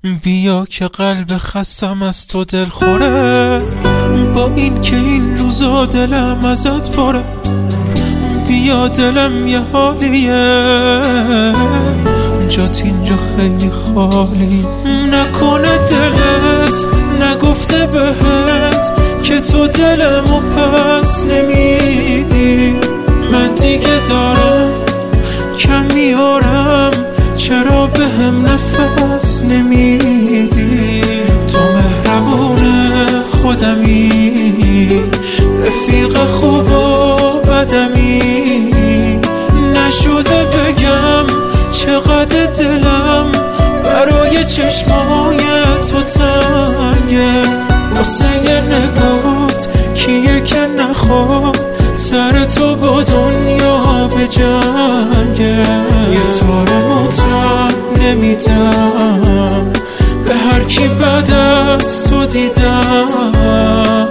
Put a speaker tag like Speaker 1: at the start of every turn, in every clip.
Speaker 1: بیا که قلب خستم از تو دل خوره، با این که این روزا دلم ازت پره. بیا دلم یه حالیه، جات اینجا خیلی خالی. نکنه دلت نگفته بهت که تو دلمو پس نمیدی. من دیگه دارم کم میارم، چرا بهم نفس نمیدی؟ تو مهربون خودمی، رفیق خوب و بدمی. نشده بگم چقدر دلم برای چشمای تو تنگه. واسه یه نگات کیه که نخواد سر تو با دنیا به جنگه. یه تار موتر نمیدم به هر کی بعد از تو دیدم.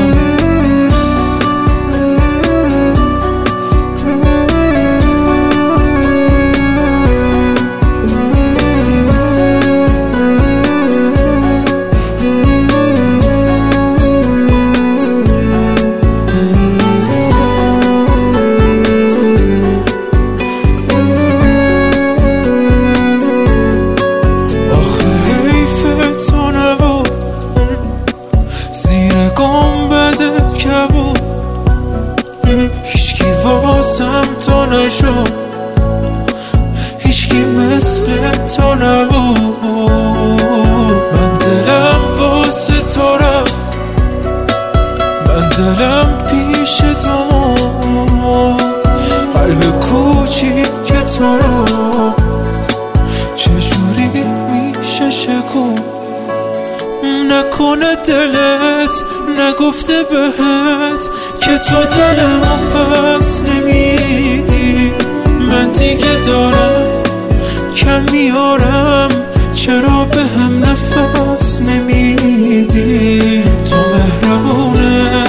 Speaker 1: هیچکی واسم تو نشد، هیچکی مثل تو نبود. من دلم واسه تو رفت، من دلم پیش تو، قلب کوچیک تو رو چجوری میشه شکون؟ نکنه دلت نگفته بهت که تو دلمو پس نمیدی. من دیگه دارم کم میارم، چرا بهم نفس نمیدی؟ تو مهربون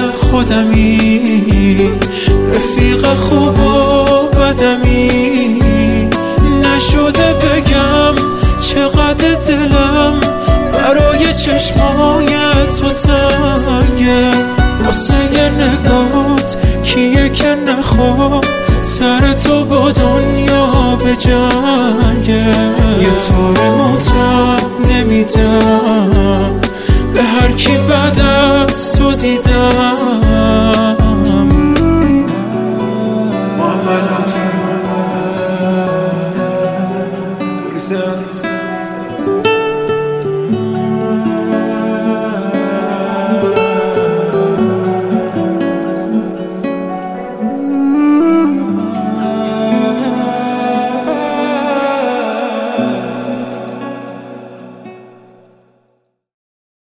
Speaker 1: خودمی، رفیق خوب و بدمی. نشده بگم چقدر دلم برای چشمای تو تنگه. واسه یه نگات کیه که نخواد سر تو با دنیا به جنگه. یه تار موتر نمیدم به هر کی بعد از تو دیدم. محمد لطفی